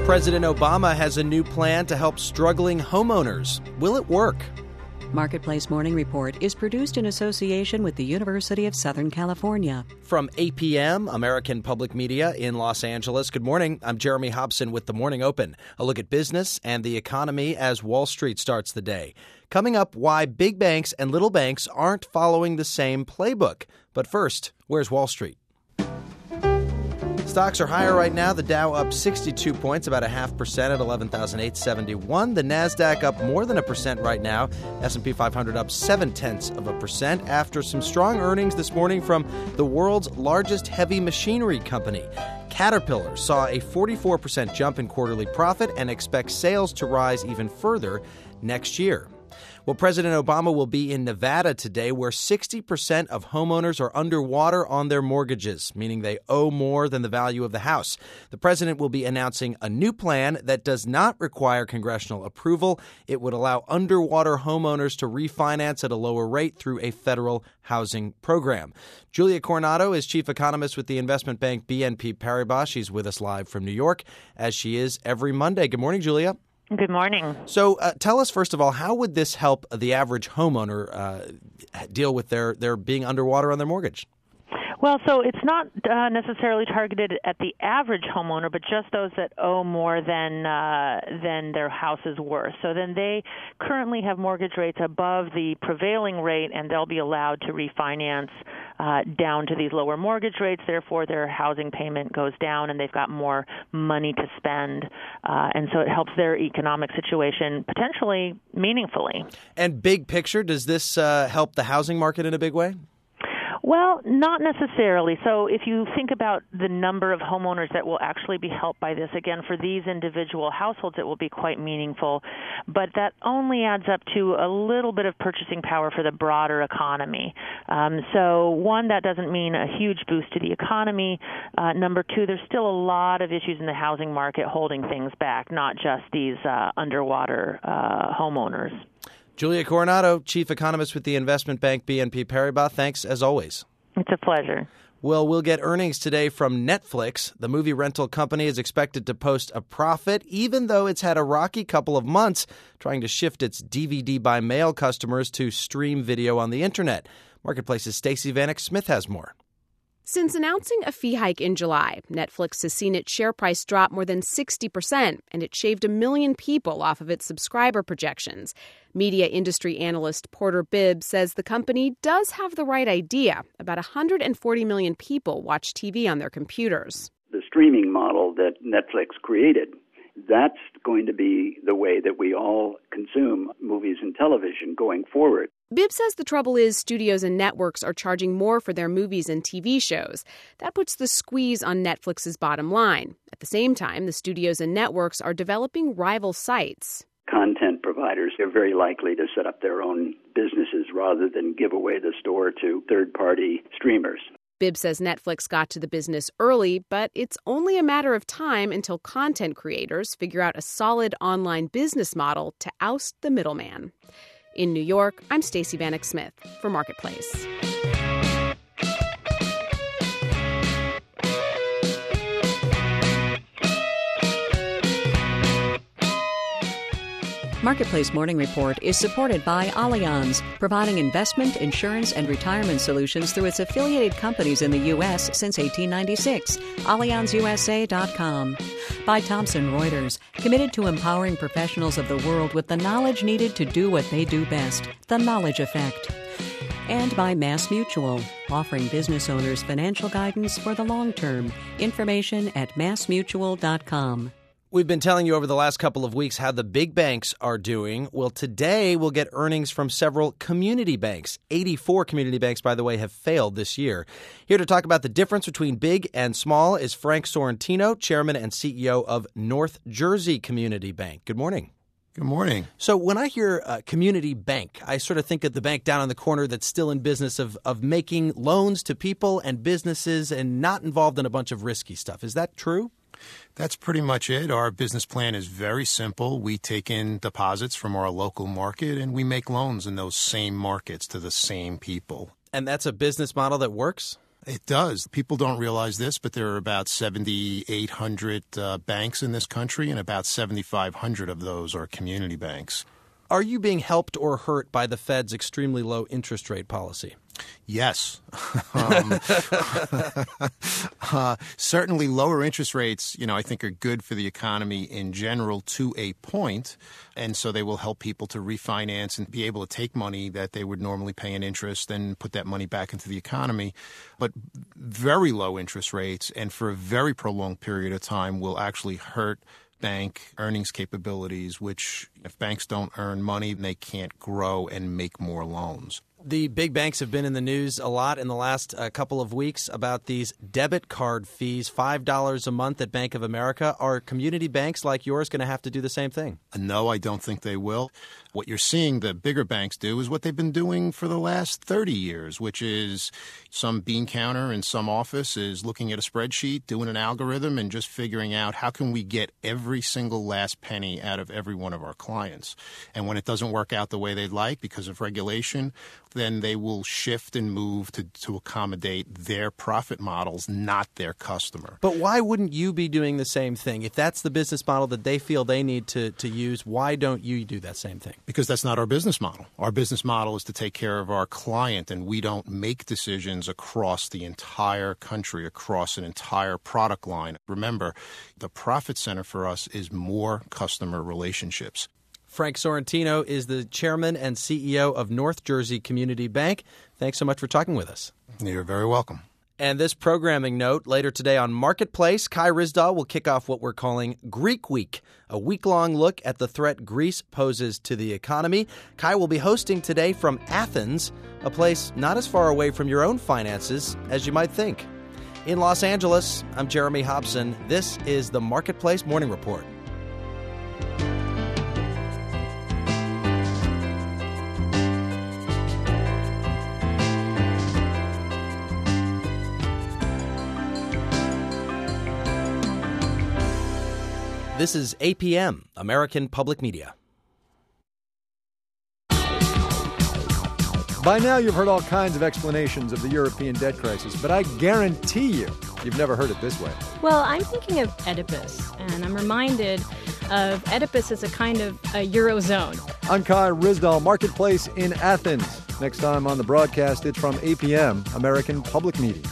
President Obama has a new plan to help struggling homeowners. Will it work? Marketplace Morning Report is produced in association with the University of Southern California. From APM, American Public Media in Los Angeles. Good morning. I'm Jeremy Hobson with The Morning Open. A look at business and the economy as Wall Street starts the day. Coming up, why big banks and little banks aren't following the same playbook. But first, where's Wall Street? Stocks are higher right now. The Dow up 62 points, about 0.5% at 11,871. The Nasdaq up more than 1% right now. S&P 500 up 0.7% after some strong earnings this morning from the world's largest heavy machinery company. Caterpillar saw a 44% jump in quarterly profit and expects sales to rise even further next year. Well, President Obama will be in Nevada today, where 60% of homeowners are underwater on their mortgages, meaning they owe more than the value of the house. The president will be announcing a new plan that does not require congressional approval. It would allow underwater homeowners to refinance at a lower rate through a federal housing program. Julia Coronado is chief economist with the investment bank BNP Paribas. She's with us live from New York, as she is every Monday. Good morning, Julia. Good morning. So tell us, first of all, how would this help the average homeowner deal with their being underwater on their mortgage? Well, so it's not necessarily targeted at the average homeowner, but just those that owe more than their house is worth. So then they currently have mortgage rates above the prevailing rate, and they'll be allowed to refinance down to these lower mortgage rates. Therefore, their housing payment goes down, and they've got more money to spend. And so it helps their economic situation potentially meaningfully. And big picture, does this help the housing market in a big way? Well, not necessarily. So if you think about the number of homeowners that will actually be helped by this, again, for these individual households, it will be quite meaningful. But that only adds up to a little bit of purchasing power for the broader economy. So, one, that doesn't mean a huge boost to the economy. Number two, there's still a lot of issues in the housing market holding things back, not just these underwater homeowners. Julia Coronado, chief economist with the investment bank BNP Paribas. Thanks, as always. It's a pleasure. Well, we'll get earnings today from Netflix. The movie rental company is expected to post a profit, even though it's had a rocky couple of months trying to shift its DVD by mail customers to stream video on the internet. Marketplace's Stacey Vanek Smith has more. Since announcing a fee hike in July, Netflix has seen its share price drop more than 60%, and it shaved 1 million people off of its subscriber projections. Media industry analyst Porter Bibb says the company does have the right idea. About 140 million people watch TV on their computers. The streaming model that Netflix created, that's going to be the way that we all consume movies and television going forward. Bibb says the trouble is studios and networks are charging more for their movies and TV shows. That puts the squeeze on Netflix's bottom line. At the same time, the studios and networks are developing rival sites. Content providers are very likely to set up their own businesses rather than give away the store to third-party streamers. Bibb says Netflix got to the business early, but it's only a matter of time until content creators figure out a solid online business model to oust the middleman. In New York, I'm Stacey Vanek Smith for Marketplace. Marketplace Morning Report is supported by Allianz, providing investment, insurance, and retirement solutions through its affiliated companies in the U.S. since 1896. AllianzUSA.com. By Thomson Reuters, committed to empowering professionals of the world with the knowledge needed to do what they do best, the knowledge effect. And by MassMutual, offering business owners financial guidance for the long term. Information at MassMutual.com. We've been telling you over the last couple of weeks how the big banks are doing. Well, today we'll get earnings from several community banks. 84 community banks, by the way, have failed this year. Here to talk about the difference between big and small is Frank Sorrentino, chairman and CEO of North Jersey Community Bank. Good morning. Good morning. So when I hear community bank, I sort of think of the bank down on the corner that's still in business of making loans to people and businesses and not involved in a bunch of risky stuff. Is that true? That's pretty much it. Our business plan is very simple. We take in deposits from our local market and we make loans in those same markets to the same people. And that's a business model that works? It does. People don't realize this, but there are about 7,800 banks in this country, and about 7,500 of those are community banks. Are you being helped or hurt by the Fed's extremely low interest rate policy? Yes. Certainly lower interest rates, I think are good for the economy in general to a point. And so they will help people to refinance and be able to take money that they would normally pay in interest and put that money back into the economy. But very low interest rates and for a very prolonged period of time will actually hurt bank earnings capabilities, which if banks don't earn money, they can't grow and make more loans. The big banks have been in the news a lot in the last couple of weeks about these debit card fees, $5 a month at Bank of America. Are community banks like yours going to have to do the same thing? No, I don't think they will. What you're seeing the bigger banks do is what they've been doing for the last 30 years, which is some bean counter in some office is looking at a spreadsheet, doing an algorithm, and just figuring out how can we get every single last penny out of every one of our clients. And when it doesn't work out the way they'd like because of regulation, then they will shift and move to accommodate their profit models, not their customer. But why wouldn't you be doing the same thing? If that's the business model that they feel they need to use, why don't you do that same thing? Because that's not our business model. Our business model is to take care of our client, and we don't make decisions across the entire country, across an entire product line. Remember, the profit center for us is more customer relationships. Frank Sorrentino is the chairman and CEO of North Jersey Community Bank. Thanks so much for talking with us. You're very welcome. And this programming note, later today on Marketplace, Kai Ryssdal will kick off what we're calling Greek Week, a week-long look at the threat Greece poses to the economy. Kai will be hosting today from Athens, a place not as far away from your own finances as you might think. In Los Angeles, I'm Jeremy Hobson. This is the Marketplace Morning Report. This is APM, American Public Media. By now, you've heard all kinds of explanations of the European debt crisis, but I guarantee you've never heard it this way. Well, I'm thinking of Oedipus, and I'm reminded of Oedipus as a kind of a Eurozone. I'm Kai Ryssdal, Marketplace in Athens. Next time on the broadcast, it's from APM, American Public Media.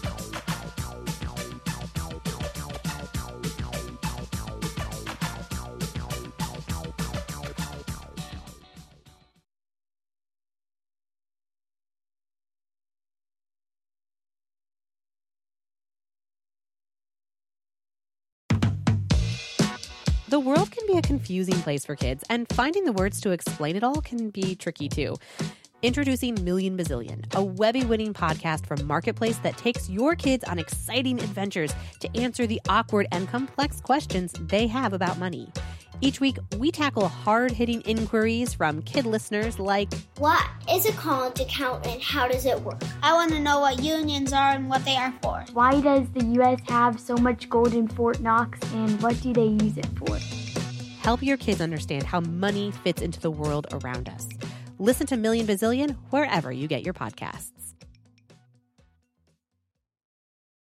The world can be a confusing place for kids, and finding the words to explain it all can be tricky too. Introducing Million Bazillion, a Webby-winning podcast from Marketplace that takes your kids on exciting adventures to answer the awkward and complex questions they have about money. Each week, we tackle hard-hitting inquiries from kid listeners like, what is a college account and how does it work? I want to know what unions are and what they are for. Why does the U.S. have so much gold in Fort Knox and what do they use it for? Help your kids understand how money fits into the world around us. Listen to Million Bazillion wherever you get your podcasts.